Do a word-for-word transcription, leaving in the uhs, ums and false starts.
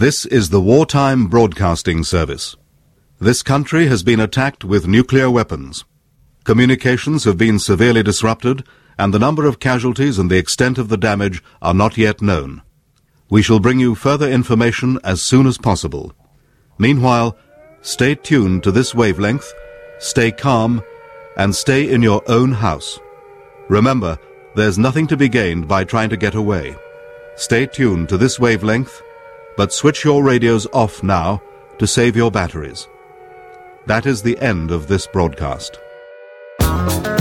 This is the Wartime Broadcasting Service. This country has been attacked with nuclear weapons. Communications have been severely disrupted, and the number of casualties and the extent of the damage are not yet known. We shall bring you further information as soon as possible. Meanwhile, stay tuned to this wavelength, stay calm, and stay in your own house. Remember, there's nothing to be gained by trying to get away. Stay tuned to this wavelength, but switch your radios off now to save your batteries. That is the end of this broadcast.